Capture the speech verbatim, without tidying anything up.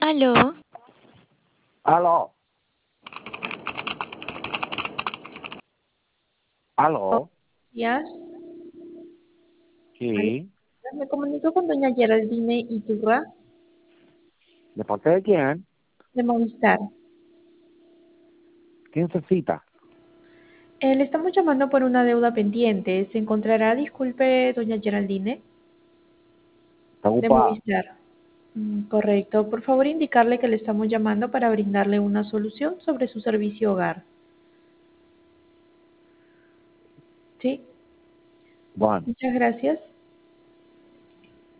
Aló, Aló, aló, Días. Aló, sí, me comunico con doña Geraldine Iturra, ¿de parte de quién? de Movistar. ¿Quién se cita? Eh, le estamos llamando por una deuda pendiente. ¿Se encontrará, disculpe, doña Geraldine, Está de ocupado. Movistar? Mm, correcto. Por favor, indicarle que le estamos llamando para brindarle una solución sobre su servicio hogar. ¿Sí? Bueno, Muchas gracias.